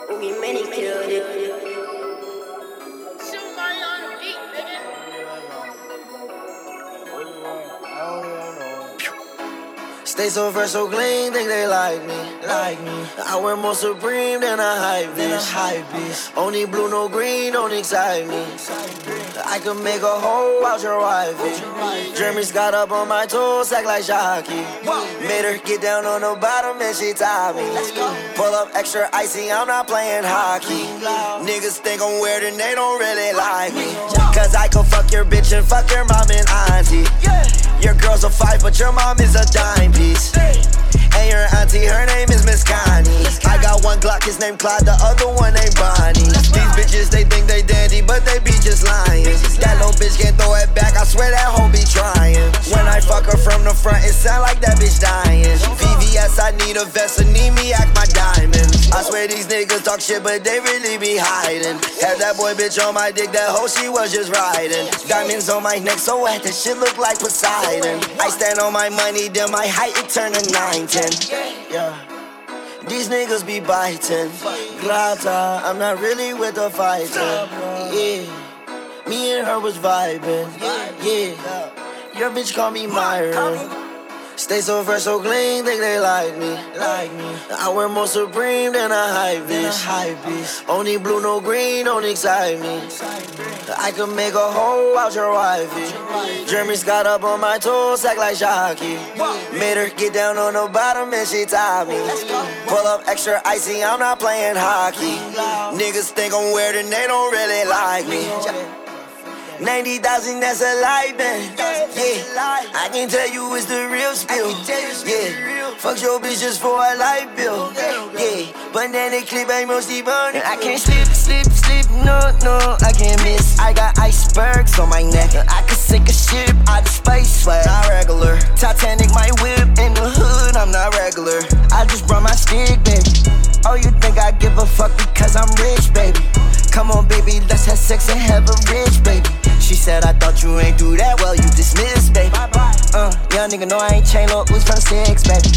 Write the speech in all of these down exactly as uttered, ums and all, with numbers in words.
We many killed it. Shoot Mario on the beat, nigga. Stay so fresh, so clean, think they like me, like me. I wear more Supreme than a hype bitch. Only blue, no green, don't excite me. I could make a hoe out your wifey. Jeremy's got up on my toes, act like Shocky. Made her get down on the bottom and she tied me. Pull up extra icy, I'm not playing hockey. Niggas think I'm weird and they don't really like me. Cause I can fuck your bitch and fuck your mom and auntie. Your girl's a five, but your mom is a dime piece. And your auntie, her name is Miss Connie. I got one Glock, his name Clyde, the other one named Bonnie. These bitches, they think they dandy, but they be just lying. That little bitch can't throw it back, I swear that hoe be trying. When I fuck her from the front, it sound like that bitch dying. V V S, I need a vest, and need me act my diamond. I swear these niggas talk shit, but they really be hiding. Had that boy bitch on my dick, that hoe she was just riding. Diamonds on my neck, so wet, that shit look like Poseidon. I stand on my money, then my height, it turn to nine ten. Yeah. These niggas be biting. Grata, I'm not really with the fighter. Yeah. Me and her was vibing. Yeah. Your bitch call me Myron. Stay so fresh, so clean, think they like me. Like me. I wear more Supreme than a hype bitch. Only blue, no green, don't excite me. I could make a hoe out your wifey. Jeremy's got up on my toes, act like Shocky. Made her get down on the bottom and she tied me. Pull up extra icy, I'm not playing hockey. Niggas think I'm weird and they don't really like me. ninety thousand, that's a lie, man. Yeah, I can tell you it's the real spill. Yeah, fuck your bitch just for a light bill. Yeah, but then the clip ain't mostly burning. I can't sleep, sleep, sleep, no, no, I can't miss. I got icebergs on my neck. I could sink a ship out of space, but not regular. Titanic, my whip in the hood, I'm not regular. I just brought my stick, baby. Oh, you think I give a fuck because I'm rich, baby? Come on, baby, let's have sex and have a rich, baby. She said, I thought you ain't do that well, you dismissed, baby. Uh, young nigga know I ain't chain no ooze from six, baby.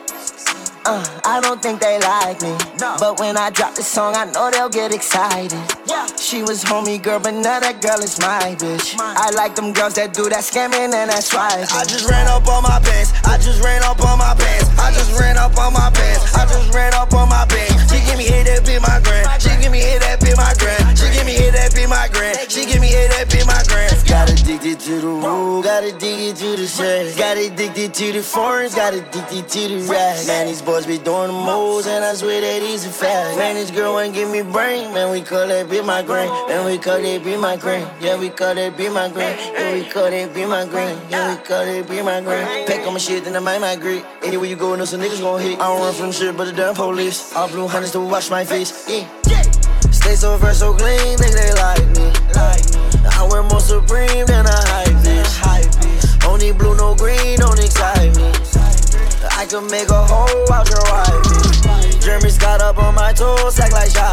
Uh, I don't think they like me, but when I drop this song, I know they'll get excited. She was homie girl, but now that girl is my bitch. I like them girls that do that scamming and that swiping. I just ran up on my pants, I just ran up on my pants, I just ran up on my pants, I just ran up on my pants. She give me hit that be my grand, she give me hit that be my grand, she give me hit that be my grand, she give me hit that be my grand. Got addicted to the rule, got addicted to the shit, got addicted to the foreigns, got addicted to the rap. Man, these boys be doing the moves, and I swear that he's a fast. Man, this girl ain't give me brain, man, we call that be my grain. Man, we call that be my grain. Yeah, we call that be my grain. Yeah, we call that be my grain. Yeah, we call that be my grain. Pack on my shit, then I might migrate. Anywhere you go, know some niggas gon' hit. I don't run from shit, but the damn police. All blue hunters to wash my face. Yeah. Stay so fresh, so clean, think they like me. I wear more Supreme than a hype bitch. Only blue, no green, don't excite me. I could make a hoe out your wifey. Jeremy's got up on my toes, act like Shocky.